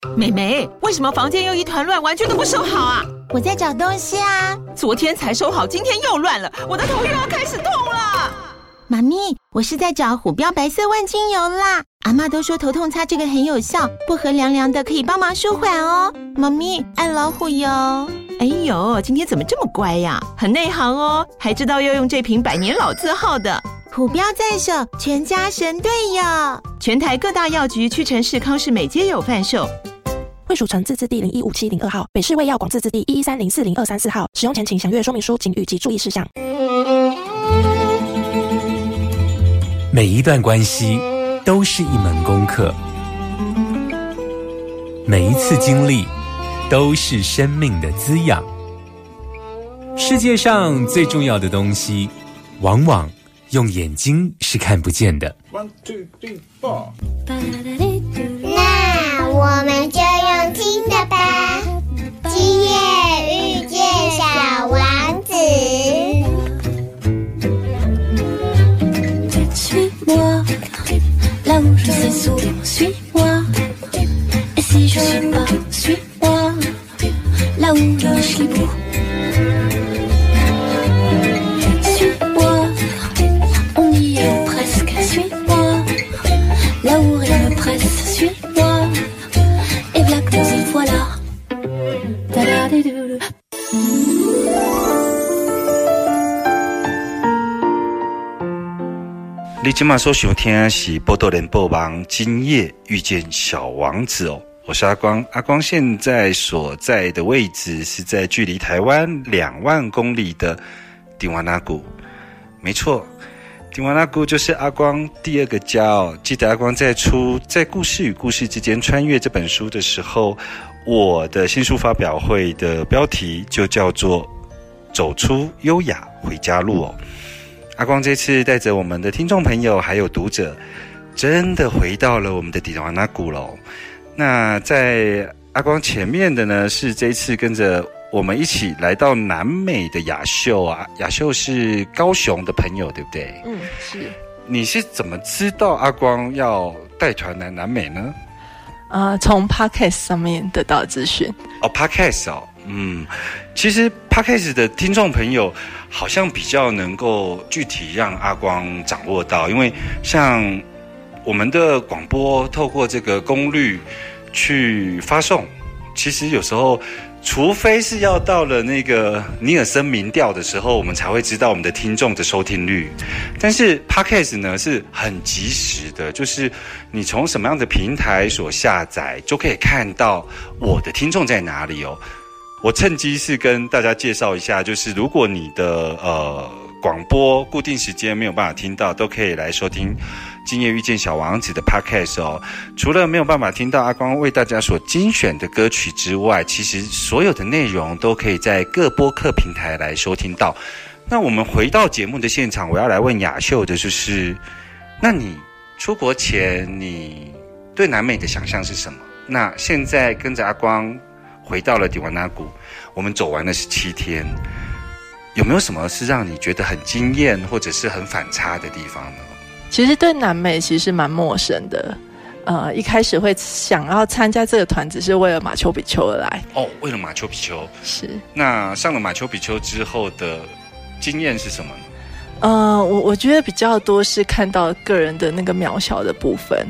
妹妹，为什么房间又一团乱，完全都不收好啊？ 我在找东西啊。 昨天才收好，今天又乱了，我的头又要开始痛了。 妈咪，我是在找虎标白色万金油啦。阿嬷都说头痛擦这个很有效，薄荷凉凉的可以帮忙舒缓哦。妈咪，爱老虎油。 哎呦，今天怎么这么乖呀？很内行哦，还知道要用这瓶百年老字号的。 虎标在手，全家神队友。 全台各大药局、屈臣氏、康士美皆有贩售。 惠蜀城自治地015702号，北市卫药广自治地113040234号。使用前请详阅说明书、警语及注意事项。 每一段关系都是一门功课，每一次经历都是生命的滋养。世界上最重要的东西，往往用眼睛是看不见的。 1, 2, 3, 4。 那我们就用听的吧。今夜遇见小王子。 Suis-moi, là où je suis sourd, suis-moi. Et si je suis pas, suis-moi, là où je suis beau. Suis-moi, on y est presque, suis-moi, là où rien ne presse, suis-moi. Et voilà que nous y voilà. Ta-da-di-dou-dou. 你今晚所收听的是波多连播网今夜遇见小王子哦，我是阿光。阿光现在所在的位置是在距离台湾2万公里的迪瓦纳谷，没错，迪瓦纳谷就是阿光第二个家哦。记得阿光在故事与故事之间穿越这本书的时候，我的新书发表会的标题就叫做走出优雅回家路哦。阿光这次带着我们的听众朋友还有读者，真的回到了我们的迪瓦纳谷了。那在阿光前面的呢，是这一次跟着我们一起来到南美的雅秀啊。雅秀是高雄的朋友，对不对？ 是。 你是怎么知道阿光要带团来南美呢？ 从 Podcast 上面得到资讯。 Podcast 哦。其实 Podcast 的听众朋友好像比较能够具体让阿光掌握到，因为像我们的广播透过这个功率去发送，其实有时候除非是要到了那个尼尔森民调的时候，我们才会知道我们的听众的收听率。但是 Podcast 呢是很及时的，就是你从什么样的平台所下载，就可以看到我的听众在哪里哦。我趁机是跟大家介绍一下，就是如果你的广播固定时间没有办法听到，都可以来收听今夜遇见小王子的 Podcast 哦。除了没有办法听到阿光为大家所精选的歌曲之外，其实所有的内容都可以在各播客平台来收听到。那我们回到节目的现场，我要来问雅秀的就是，那你出国前你对南美的想象是什么？那现在跟着阿光回到了迪瓦纳谷，我们走完了17天，有没有什么是让你觉得很惊艳或者是很反差的地方呢？ 其实对南美其实蛮陌生的，一开始会想要参加这个团，只是为了马丘比丘而来。 哦，为了马丘比丘。 是。 那上了马丘比丘之后的经验是什么呢？ 我觉得比较多是看到个人的那个渺小的部分。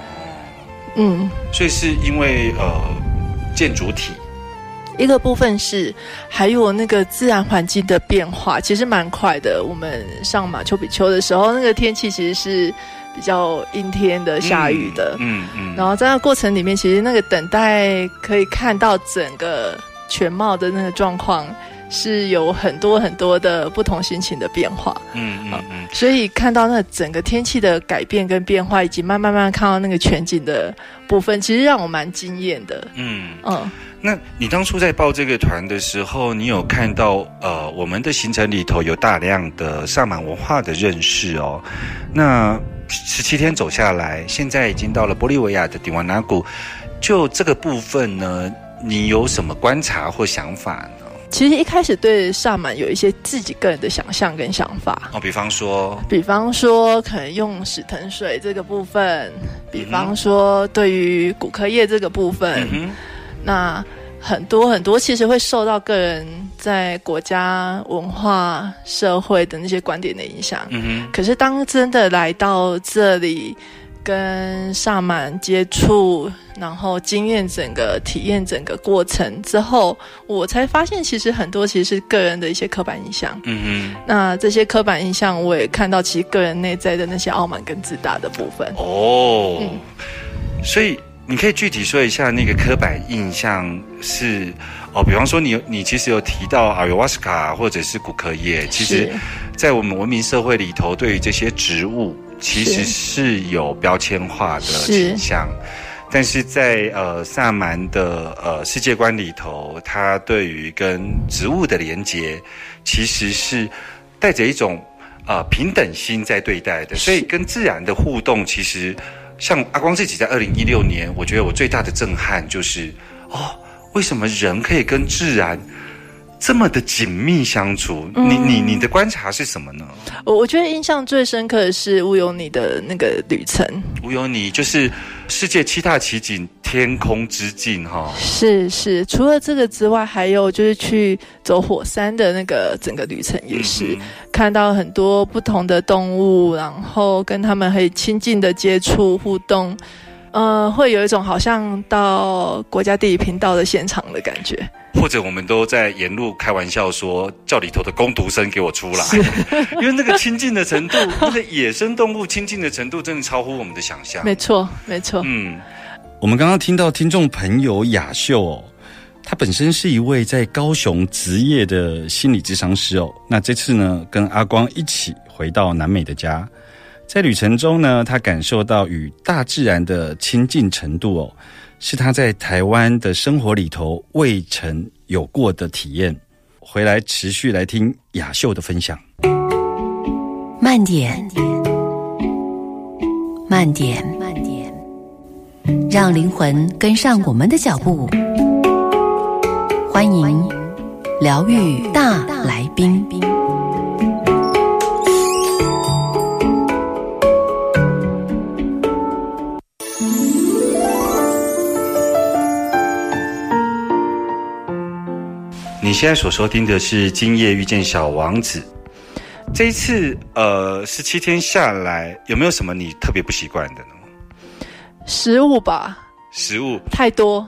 所以是因为建筑体。 一个部分是还有那个自然环境的变化，其实蛮快的。我们上马丘比丘的时候，那个天气其实是比较阴天的，下雨的。然后在那过程里面，其实那个等待可以看到整个全貌的那个状况，是有很多很多的不同心情的变化。所以看到那整个天气的改变跟变化，以及慢慢看到那个全景的部分，其实让我蛮惊艳的。 那你当初在报这个团的时候，你有看到我们的行程里头有大量的萨满文化的认识哦。那17天走下来，现在已经到了玻利维亚的迪瓦纳谷，就这个部分呢，你有什么观察或想法呢？ 其实一开始对萨满有一些自己个人的想象跟想法比方说可能用史藤水这个部分，比方说对于骨科业这个部分，那很多其实会受到个人在国家文化社会的那些观点的影响。可是当真的来到这里跟萨满接触，然后体验整个过程之后，我才发现其实很多其实是个人的一些刻板印象。那这些刻板印象我也看到其实个人内在的那些傲慢跟自大的部分。 所以你可以具体说一下那个刻板印象是比方说你其实有提到阿尤瓦斯卡或者是骨科业，其实在我们文明社会里头，对于这些植物其实是有标签化的倾向，但是在萨满的世界观里头，它对于跟植物的连结其实是带着一种平等心在对待的，所以跟自然的互动，其实像阿光自己在2016年，我觉得我最大的震撼就是为什么人可以跟自然这么的紧密相处？你的观察是什么呢？ 我觉得印象最深刻的是乌尤尼的那个旅程。 乌尤尼就是世界7大奇景天空之镜是，除了这个之外，还有就是去走火山的那个整个旅程也是，看到很多不同的动物，然后跟他们可以亲近的接触互动。会有一种好像到国家地理频道的现场的感觉， 或者我们都在沿路开玩笑说，叫里头的工读生给我出来，因为那个亲近的程度，那个野生动物亲近的程度，真的超乎我们的想象。 没错。 我们刚刚听到听众朋友雅秀他本身是一位在高雄职业的心理咨商师那这次呢，跟阿光一起回到南美的家。在旅程中呢，他感受到与大自然的亲近程度是他在台湾的生活里头未曾有过的体验。回来持续来听雅秀的分享。 慢点，慢点，让灵魂跟上我们的脚步。欢迎疗愈大来宾。 你现在所收听的是《今夜遇见小王子》。这一次17天下来，有没有什么你特别不习惯的呢？ 食物吧。 食物太多，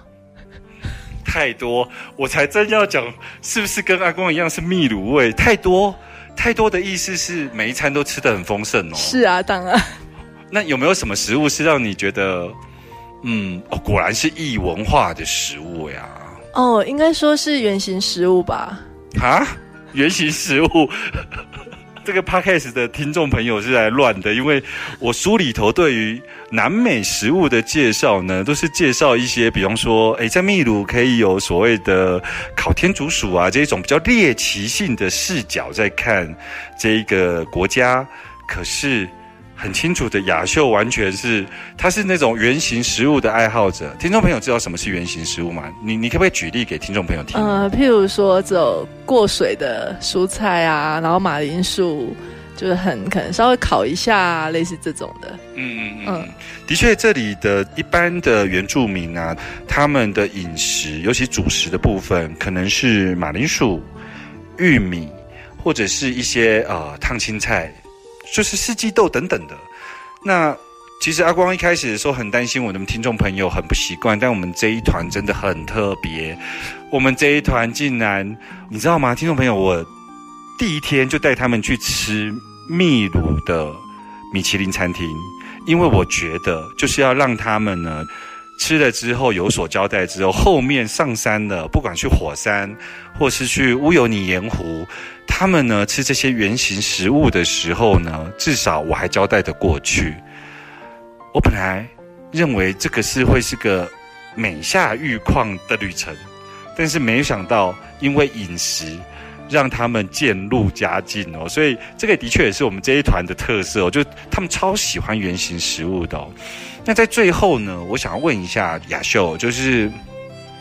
我才真要讲，是不是跟阿公一样是秘鲁味？太多的意思是每一餐都吃得很丰盛是啊，当然。 那有没有什么食物是让你觉得，果然是异文化的食物呀？ 应该说是原型食物吧。 原型食物这个 podcast 的听众朋友是来乱的，因为我书里头对于南美食物的介绍呢，都是介绍一些比方说在秘鲁可以有所谓的烤天竺鼠啊，这种比较猎奇性的视角在看这一个国家。可是很清楚的，雅秀完全是，他是那种原型食物的爱好者。听众朋友知道什么是原型食物吗？你可不可以举例给听众朋友听？ 譬如说这种过水的蔬菜啊，然后马铃薯，就是可能稍微烤一下，类似这种的。 的确，这里的一般的原住民啊，他们的饮食，尤其主食的部分，可能是马铃薯、玉米，或者是一些烫青菜。就是四季豆等等的。那其实阿光一开始的时候很担心我的听众朋友很不习惯，但我们这一团真的很特别。我们这一团竟然，你知道吗？听众朋友，我第一天就带他们去吃秘鲁的米其林餐厅，因为我觉得就是要让他们呢吃了之后有所交代之后，后面上山了，不管去火山或是去乌尤尼盐湖，他们呢吃这些原型食物的时候呢，至少我还交代得过去。我本来认为这个会是个美下玉矿的旅程，但是没想到因为饮食让他们渐入佳境所以这个的确也是我们这一团的特色就他们超喜欢原型食物的那在最后呢，我想要问一下雅秀，就是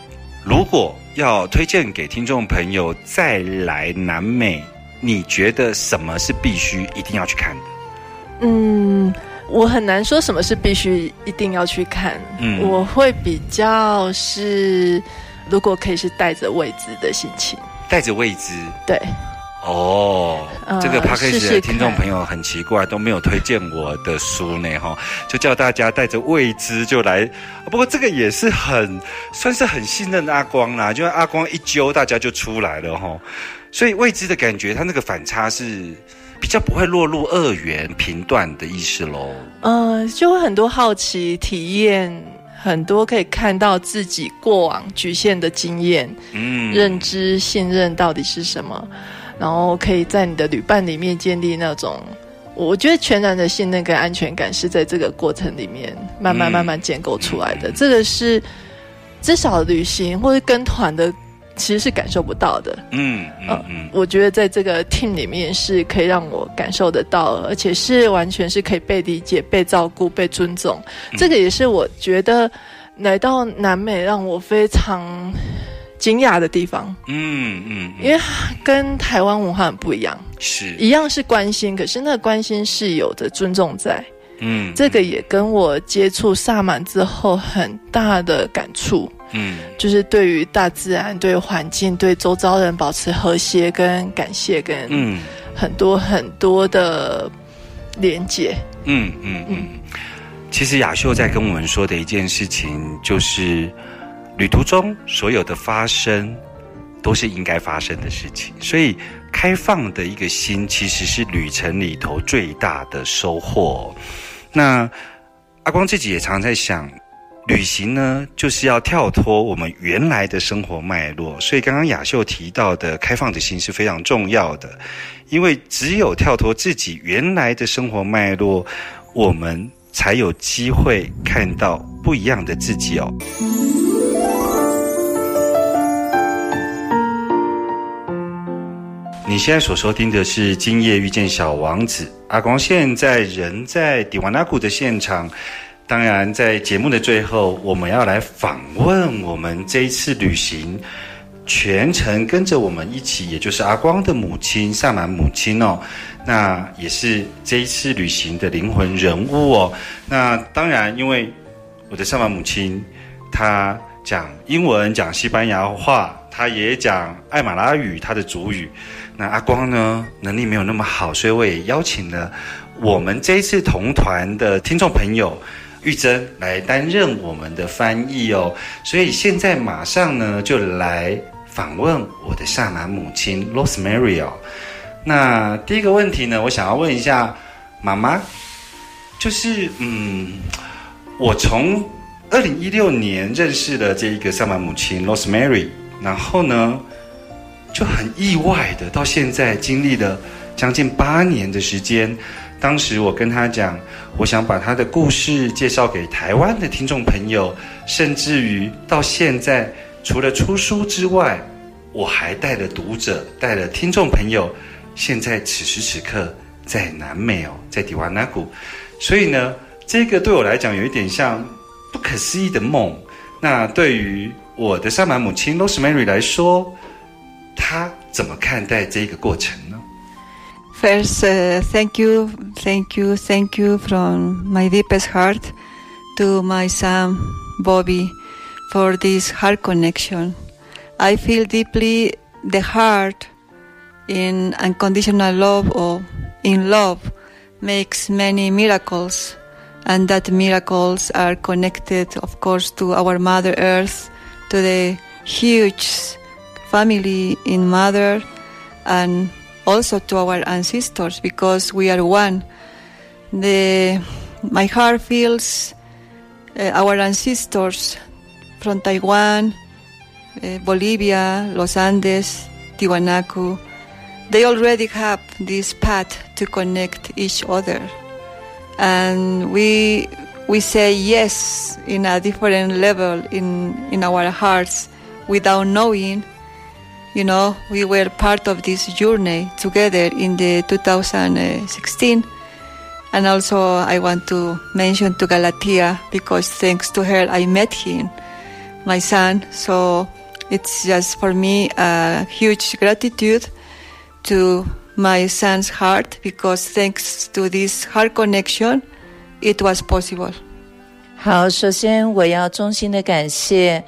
如果要推荐给听众朋友再来南美，你觉得什么是必须一定要去看的？ 我很难说什么是必须一定要去看。我会比较是，如果可以是带着未知的心情， 带着未知， 对。 这个 Podcast 的听众朋友很奇怪，都没有推荐我的书呢，就叫大家带着未知就来。不过这个也是算是很信任阿光啦，就阿光一揪，大家就出来了所以未知的感觉，它那个反差是比较不会落入二元评断的意思咯。 就会很多好奇体验，很多可以看到自己过往局限的经验，认知信任到底是什么。然后可以在你的旅伴里面建立那种，我觉得全然的信任跟安全感是在这个过程里面慢慢建构出来的。这个是至少旅行或者跟团的其实是感受不到的。我觉得在这个 team 里面是可以让我感受得到，而且是完全是可以被理解、被照顾、被尊重。这个也是我觉得来到南美让我非常惊讶的地方。因为跟台湾文化很不一样，是一样是关心，可是那个关心是有着尊重在。这个也跟我接触萨满之后很大的感触。就是对于大自然、对环境、对周遭人保持和谐跟感谢，跟很多很多的连结。 其实雅秀在跟我们说的一件事情就是旅途中所有的发生都是应该发生的事情，所以开放的一个心其实是旅程里头最大的收获。那阿光自己也常在想，旅行呢就是要跳脱我们原来的生活脉络，所以刚刚雅秀提到的开放的心是非常重要的，因为只有跳脱自己原来的生活脉络，我们才有机会看到不一样的自己哦。你现在所收听的是《今夜遇见小王子》，阿光现在人在迪瓦纳古的现场。当然在节目的最后，我们要来访问我们这一次旅行全程跟着我们一起，也就是阿光的母亲萨满母亲哦，那也是这一次旅行的灵魂人物哦。那当然因为我的萨满母亲她讲英文讲西班牙话，她也讲艾马拉语她的族语，那阿光呢能力没有那么好，所以我也邀请了我们这一次同团的听众朋友玉珍来担任我们的翻译哦。所以现在马上呢就来访问我的萨满母亲 Rosemary 哦。那第一个问题呢，我想要问一下妈妈，就是我从2016年认识了这一个萨满母亲 Rosemary， 然后呢就很意外的到现在经历了将近8年的时间。当时我跟她讲，我想把她的故事介绍给台湾的听众朋友，甚至于到现在除了出书之外，我还带了读者带了听众朋友，现在此时此刻在南美哦，在迪瓦纳古。所以呢这个对我来讲有一点像不可思议的梦。那对于我的萨满母亲 Rosemary 来说，她怎么看待这个过程呢？ First, thank you from my deepest heart to my son Bobby for this heart connection. I feel deeply the heart in unconditional love or in love makes many miracles, and that miracles are connected, of course, to our Mother Earth, to the huge family in Mother, and also to our ancestors, because we are one. My heart feels our ancestors from Taiwan, Bolivia, Los Andes, Tiwanaku. They already have this path to connect each other. And we say yes in a different level in our hearts without knowing. You know, we were part of this journey together in the 2016. And also I want to mention to Galatia, because thanks to her I met him, my son. So It's just for me a huge gratitude to my son's heart, because thanks to this heart connection, it was possible. 好，首先我要衷心的感谢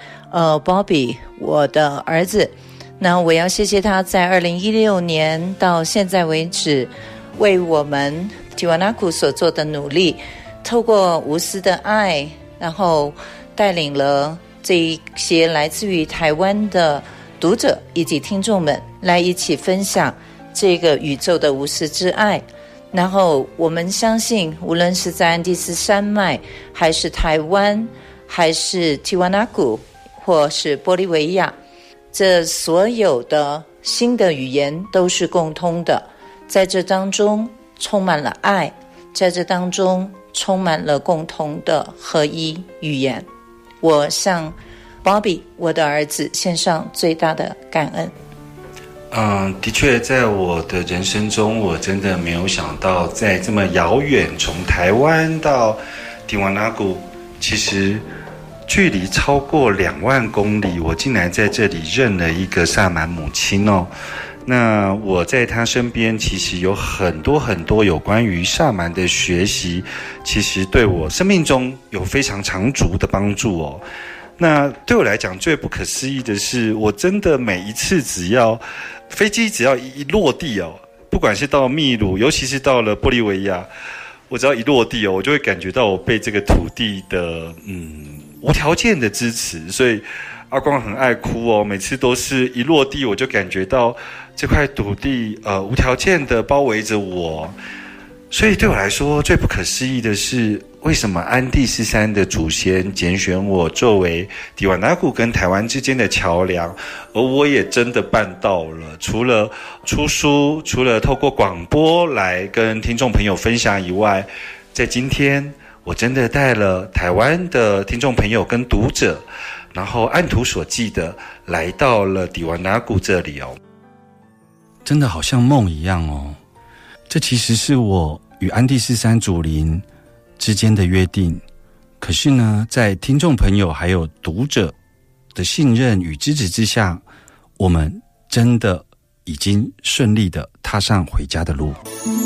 Bobby 我的儿子，那我要谢谢他在2016年到现在为止为我们 Tiwanaku 所做的努力，透过无私的爱，然后带领了这一些来自于台湾的读者以及听众们来一起分享这个宇宙的无私之爱。然后我们相信，无论是在安第斯山脉，还是台湾，还是 Tiwanaku 或是玻利维亚，这所有的新的语言都是共通的，在这当中充满了爱，在这当中充满了共同的合一语言。我向 Bobby 我的儿子献上最大的感恩。 的确，在我的人生中，我真的没有想到，在这么遥远，从台湾到迪瓦纳古，其实距离超过2万公里，我竟然在这里认了一个萨满母亲哦。那我在她身边，其实有很多很多有关于萨满的学习，其实对我生命中有非常长足的帮助哦。那对我来讲最不可思议的是，我真的每一次飞机只要一落地哦，不管是到秘鲁，尤其是到了玻利维亚，我只要一落地哦，我就会感觉到我被这个土地的无条件的支持。所以阿光很爱哭哦，每次都是一落地我就感觉到这块土地无条件的包围着我。所以对我来说最不可思议的是，为什么安第斯山的祖先拣选我作为迪瓦纳古跟台湾之间的桥梁，而我也真的办到了。除了出书，除了透过广播来跟听众朋友分享以外，在今天我真的带了台湾的听众朋友跟读者，然后按图索骥的来到了迪瓦纳古这里哦。 真的好像梦一样哦。这其实是我与安第斯山祖灵之间的约定，可是呢，在听众朋友还有读者的信任与支持之下，我们真的已经顺利的踏上回家的路。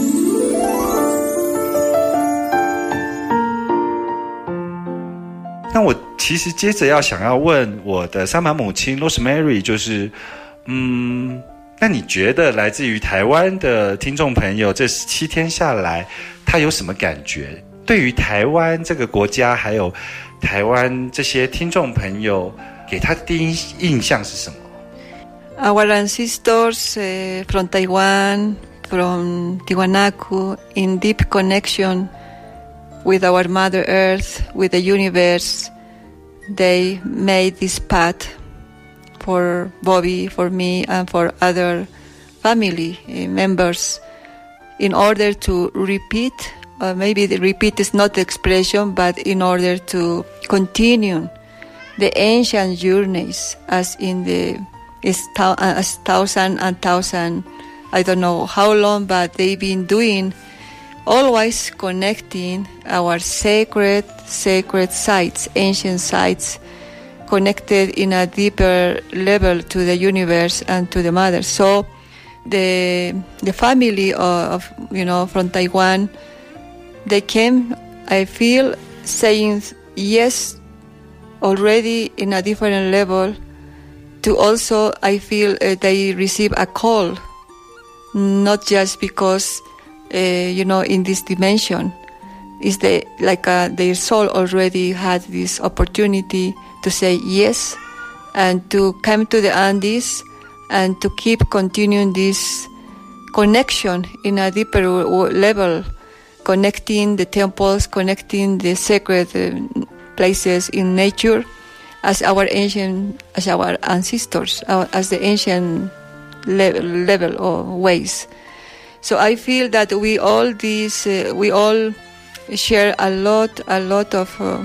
那我其实接着想要问我的萨满母亲 Rosemary， 就是那你觉得来自于台湾的听众朋友这17天下来，他有什么感觉？对于台湾这个国家，还有台湾这些听众朋友，给他的第一印象是什么？ Our ancestors from Taiwan, from Tiwanaku, in deep connection with our Mother Earth, with the universe, they made this path for Bobby, for me, and for other family members in order to repeat, maybe the repeat is not the expression, but in order to continue the ancient journeys as in the as thousand, I don't know how long, but they've been doing, always connecting our sacred sites, ancient sites, connected in a deeper level to the universe and to the mother. So the family of from Taiwan, they came, I feel, saying yes already in a different level to also, I feel, they receive a call, not just because in this dimension is their soul already had this opportunity to say yes and to come to the Andes and to keep continuing this connection in a deeper level, connecting the temples, connecting the sacred places in nature as our ancestors, as the ancient level or ways. So I feel that we all share a lot of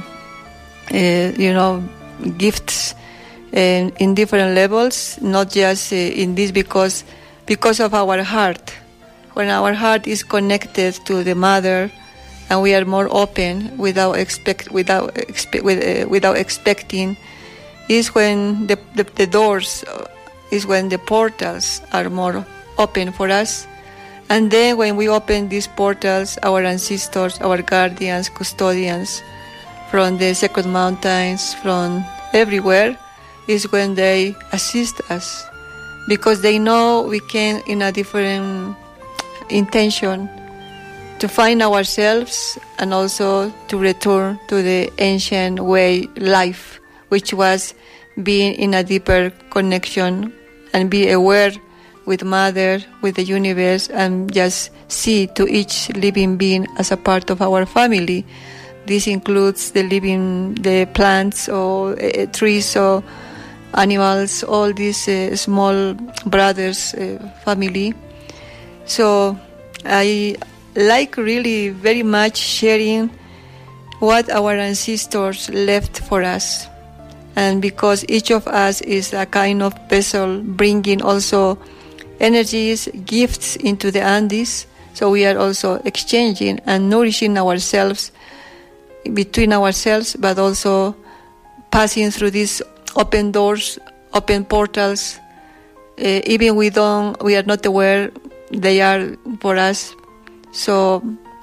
gifts in different levels, not just in this because of our heart. When our heart is connected to the mother, and we are more open without expecting is when the doors, is when the portals are more open for us. And then when we open these portals, our ancestors, our guardians, custodians from the sacred mountains, from everywhere, is when they assist us, because they know we came in a different intention to find ourselves and also to return to the ancient way life, which was being in a deeper connection and be aware with Mother, with the universe, and just see to each living being as a part of our family. This includes the plants or trees or animals, all these small brothers family. So I like really very much sharing what our ancestors left for us. And because each of us is a kind of vessel bringing also energies, gifts into the Andes, so we are also exchanging and nourishing ourselves between ourselves, but also passing through these open doors, open portals. Even we are not aware they are for us. So,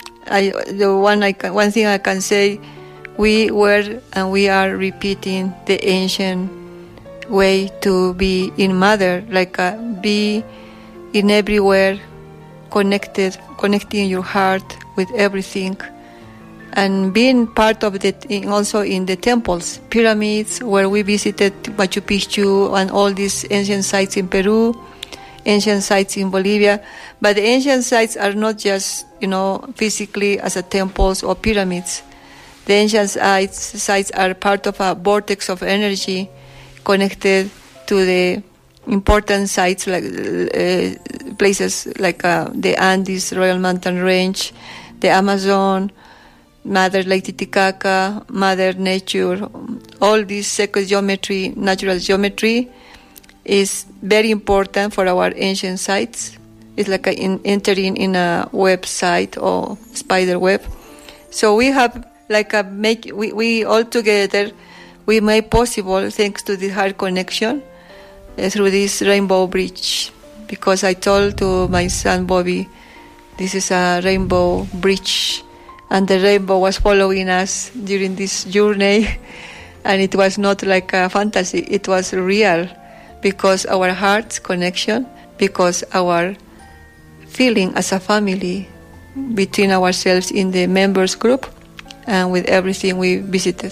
one thing I can say, we were and we are repeating the ancient way to be in Mother, like be in everywhere, connecting your heart with everything, and being part of it also in the temples, pyramids, where we visited Machu Picchu and all these ancient sites in Peru, ancient sites in Bolivia. But the ancient sites are not just, physically as a temples or pyramids. The ancient sites are part of a vortex of energy connected to the important sites, like places like the Andes, Royal Mountain Range, the Amazon, Mother Lake Titicaca, Mother Nature. All this sacred geometry, natural geometry, is very important for our ancient sites. It's like entering in a website or spider web. So we have we all together, we made possible thanks to the heart connection through this rainbow bridge. Because I told to my son Bobby, this is a rainbow bridge, and the rainbow was following us during this journey, and it was not like a fantasy, it was real, because our heart's connection, because our feeling as a family between ourselves in the members group and with everything we visited.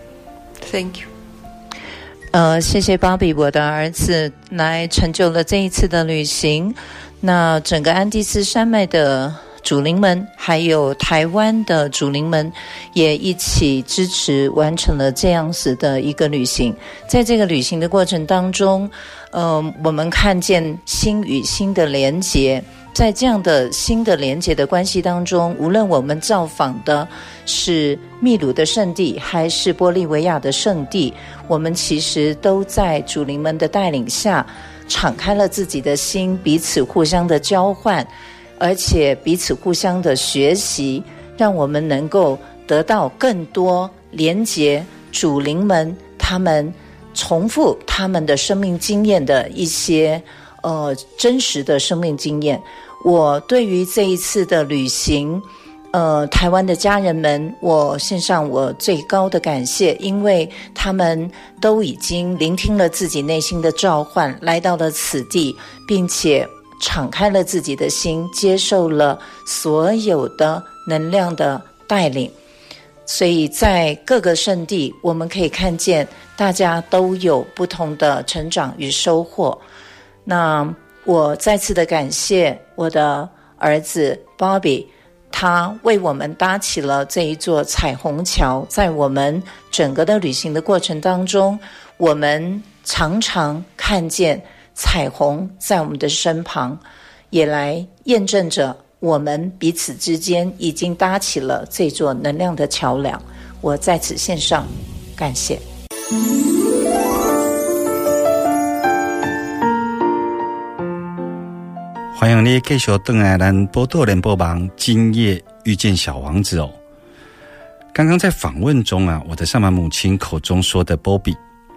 Thank you. 谢谢芭比，我的儿子来成就了这一次的旅行。那整个安第斯山脉的主灵们，还有台湾的主灵们，也一起支持完成了这样子的一个旅行。在这个旅行的过程当中，我们看见心与心的连结。在这样的新的连结的关系当中，无论我们造访的是秘鲁的圣地还是玻利维亚的圣地，我们其实都在主灵们的带领下敞开了自己的心，彼此互相的交换，而且彼此互相的学习，让我们能够得到更多连结主灵们他们重复他们的生命经验的一些真实的生命经验。我对于这一次的旅行，台湾的家人们，我献上我最高的感谢，因为他们都已经聆听了自己内心的召唤，来到了此地，并且敞开了自己的心，接受了所有的能量的带领。所以在各个圣地，我们可以看见大家都有不同的成长与收获。那我再次的感谢我的儿子 Bobby， 他为我们搭起了这一座彩虹桥。在我们整个的旅行的过程当中，我们常常看见彩虹在我们的身旁，也来验证着我们彼此之间已经搭起了这座能量的桥梁。我在此献上感谢。 欢迎你继续回来咱波多联播网今夜遇见小王子哦。刚刚在访问中啊，我的上马母亲口中说的 Bobby，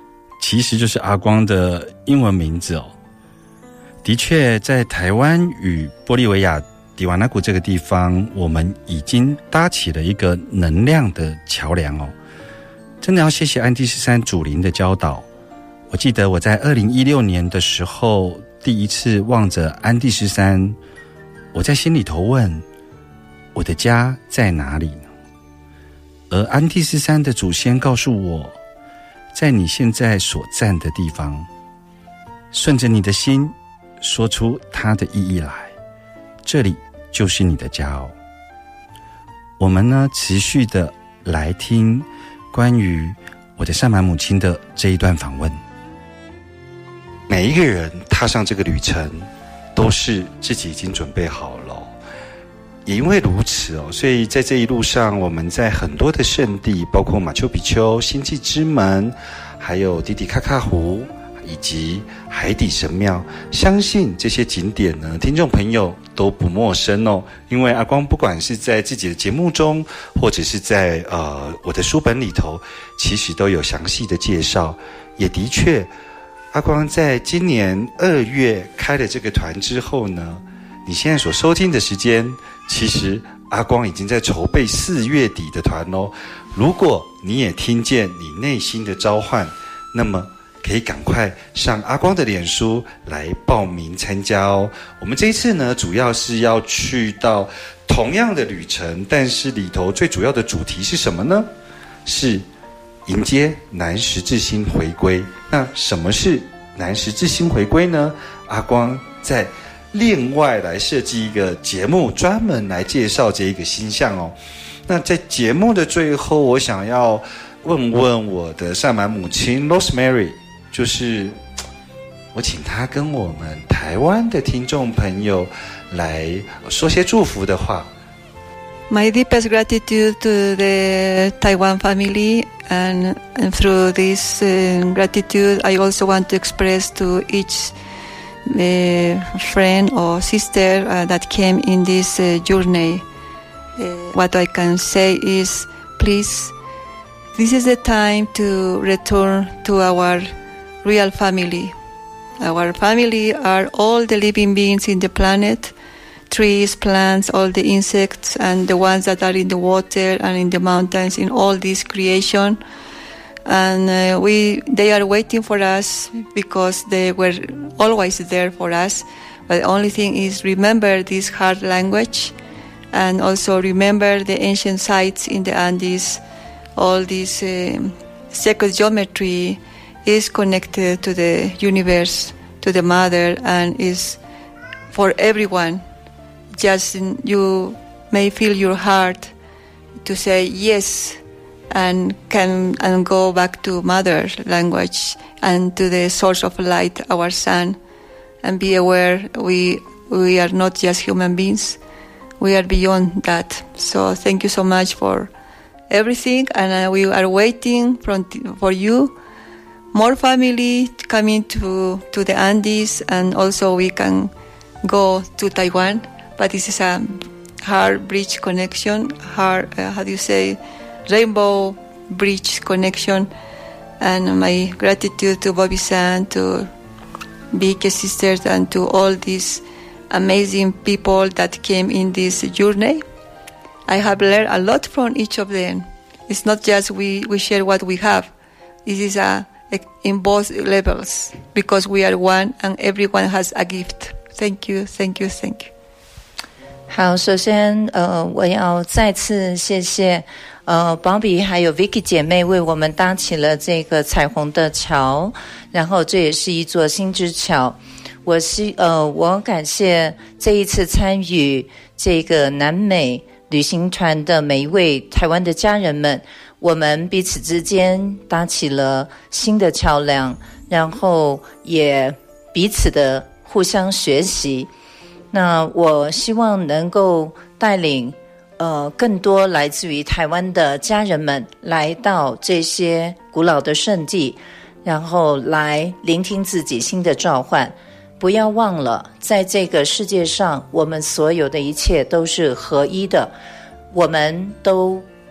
其实就是阿光的英文名字哦。的确，在台湾与玻利维亚迪瓦纳古这个地方，我们已经搭起了一个能量的桥梁哦。真的要谢谢安第斯山祖灵的教导。我记得我在2016年的时候，第一次望着安第斯山，我在心里头问，我的家在哪里呢？而安第斯山的祖先告诉我，在你现在所站的地方，顺着你的心说出它的意义来，这里就是你的家哦。我们呢，持续的来听关于我的善满母亲的这一段访问。 每一个人踏上这个旅程，都是自己已经准备好了。也因为如此哦，所以在这一路上，我们在很多的圣地，包括马丘比丘、星际之门，还有迪迪卡卡湖，以及海底神庙，相信这些景点呢，听众朋友都不陌生哦。因为阿光不管是在自己的节目中，或者是在我的书本里头，其实都有详细的介绍。也的确，阿光在今年2月开了这个团之后呢，你现在所收听的时间，其实阿光已经在筹备4月底的团哦。如果你也听见你内心的召唤，那么可以赶快上阿光的脸书来报名参加哦。我们这一次呢，主要是要去到同样的旅程，但是里头最主要的主题是什么呢？是迎接南十字星回归。那什么是南十字星回归呢？阿光在另外来设计一个节目，专门来介绍这一个星象哦。那在节目的最后，我想要问问我的善满母亲 Rosemary， 就是我请她跟我们台湾的听众朋友来说些祝福的话。 My deepest gratitude to the Taiwan family, and through this gratitude, I also want to express to each friend or sister that came in this journey. What I can say is, please, this is the time to return to our real family. Our family are all the living beings in the planet, trees, plants, all the insects, and the ones that are in the water and in the mountains, in all this creation. And they are waiting for us because they were always there for us. But the only thing is, remember this hard language, and also remember the ancient sites in the Andes. All this sacred geometry is connected to the universe, to the mother, and is for everyone. Just you may feel your heart to say yes, and go back to mother language and to the source of light, our sun, and be aware we are not just human beings, we are beyond that. So thank you so much for everything, and we are waiting for you, more family coming to the Andes, and also we can go to Taiwan, but this is a hard bridge connection, rainbow bridge connection. And my gratitude to Bobby-san, to Vicky sisters, and to all these amazing people that came in this journey. I have learned a lot from each of them. It's not just we share what we have. This is in both levels, because we are one and everyone has a gift. Thank you, thank you, thank you. 好，首先我要再次谢谢宝比还有 Vicky 姐妹为我们搭起了这个彩虹的桥，然后这也是一座心之桥。我感谢这一次参与这个南美旅行团的每一位台湾的家人们，我们彼此之间搭起了新的桥梁，然后也彼此的互相学习。那我希望能够带领更多来自于台湾的家人们来到这些古老的圣地，然后来聆听自己新的召唤。不要忘了，在这个世界上，我们所有的一切都是合一的，我们都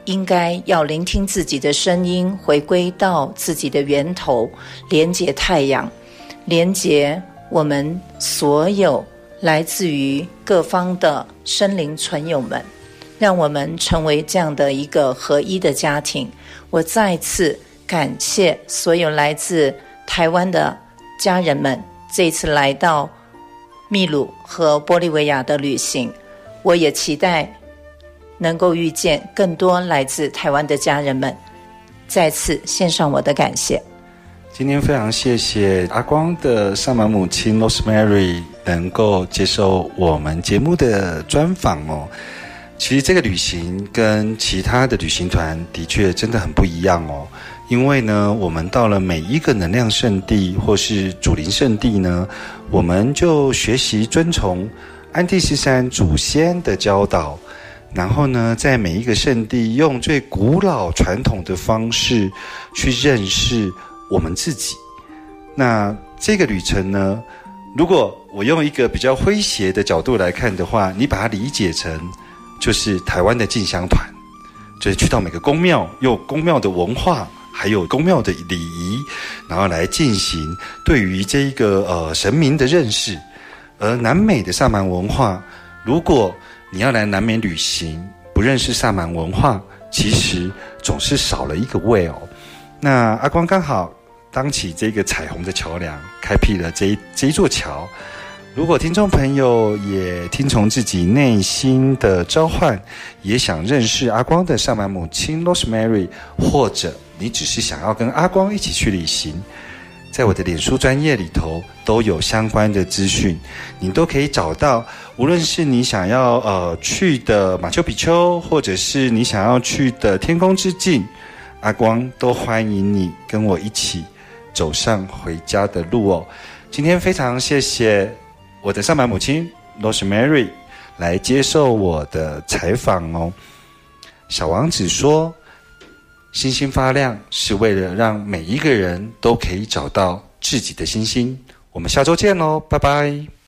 应该要聆听自己的声音，回归到自己的源头，连接太阳，连接我们所有来自于各方的生灵存友们，让我们成为这样的一个合一的家庭。我再次感谢所有来自台湾的家人们这一次来到秘鲁和玻利维亚的旅行，我也期待能够遇见更多来自台湾的家人们，再次献上我的感谢。 今天非常谢谢阿光的萨满母亲 Rosemary 能够接受我们节目的专访哦。其实这个旅行跟其他的旅行团的确真的很不一样哦，因为呢，我们到了每一个能量圣地或是祖灵圣地呢，我们就学习遵从安第斯山祖先的教导，然后呢，在每一个圣地用最古老传统的方式去认识我们自己。那这个旅程呢，如果我用一个比较诙谐的角度来看的话，你把它理解成就是台湾的进香团，就是去到每个宫庙，用宫庙的文化还有宫庙的礼仪，然后来进行对于这一个神明的认识。而南美的萨满文化，如果你要来南美旅行，不认识萨满文化，其实总是少了一个味哦。那阿光刚好当起这个彩虹的桥梁，开辟了这一座桥。如果听众朋友也听从自己内心的召唤，也想认识阿光的萨满母亲 Rosemary， 或者你只是想要跟阿光一起去旅行，在我的脸书专页里头都有相关的资讯，你都可以找到。无论是你想要去的马丘比丘，或者是你想要去的天空之境，阿光都欢迎你跟我一起走上回家的路哦。今天非常谢谢我的萨满母亲 Rosemary 来接受我的采访哦。小王子说，星星发亮是为了让每一个人都可以找到自己的星星。我们下周见喽，拜拜。